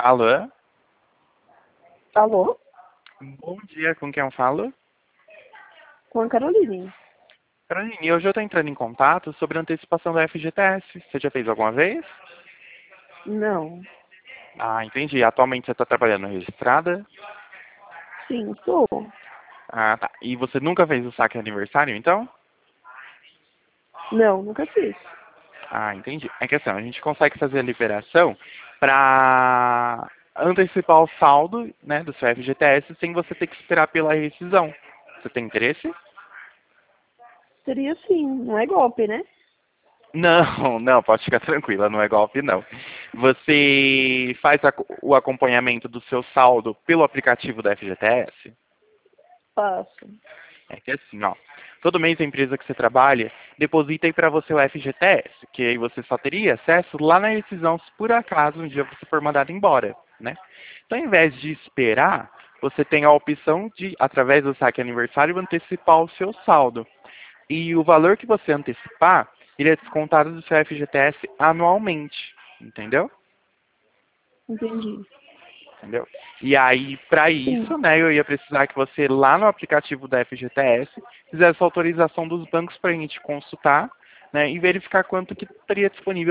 Alô? Alô? Bom dia, com quem eu falo? Com a Caroline. Caroline, hoje eu estou entrando em contato sobre a antecipação da FGTS. Você já fez alguma vez? Não. Ah, entendi. Atualmente você está trabalhando registrada? Sim, sou. Ah, tá. E você nunca fez o saque aniversário, então? Não, nunca fiz. Ah, entendi. É que assim, a gente consegue fazer a liberação para antecipar o saldo, né, do seu FGTS sem você ter que esperar pela rescisão. Você tem interesse? Seria sim, não é golpe, né? Não, não, pode ficar tranquila, não é golpe não. Você faz o acompanhamento do seu saldo pelo aplicativo da FGTS? Faço. É que assim, ó, todo mês a empresa que você trabalha deposita aí para você o FGTS, que aí você só teria acesso lá na rescisão se por acaso um dia você for mandado embora, né? Então, ao invés de esperar, você tem a opção de, através do saque aniversário, antecipar o seu saldo. E o valor que você antecipar, ele é descontado do seu FGTS anualmente, entendeu? Entendi. Entendeu? E aí, para Sim. isso, né, eu ia precisar que você, lá no aplicativo da FGTS, fizesse a autorização dos bancos para a gente consultar, né, e verificar quanto que estaria disponível